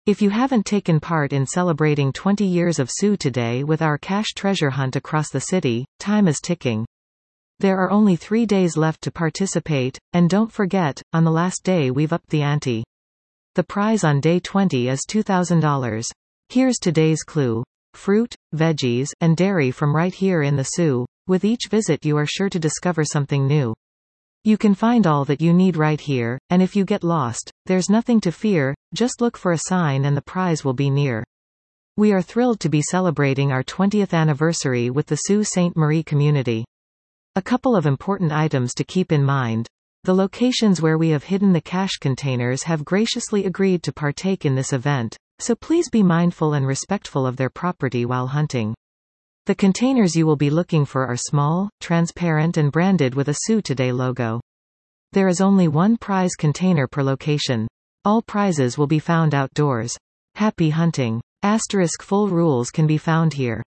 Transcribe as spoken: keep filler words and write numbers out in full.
If you haven't taken part in celebrating twenty years of Sioux today with our cash treasure hunt across the city, time is ticking. There are only three days left to participate, and don't forget, on the last day we've upped the ante. The prize on day twenty is two thousand dollars. Here's today's clue. Fruit, veggies, and dairy from right here in the Sioux. With each visit you are sure to discover something new. You can find all that you need right here, and if you get lost, there's nothing to fear, just look for a sign and the prize will be near. We are thrilled to be celebrating our twentieth anniversary with the Sault Ste. Marie community. A couple of important items to keep in mind. The locations where we have hidden the cash containers have graciously agreed to partake in this event, so please be mindful and respectful of their property while hunting. The containers you will be looking for are small, transparent and branded with a Sioux Today logo. There is only one prize container per location. All prizes will be found outdoors. Happy hunting! Asterisk full rules can be found here.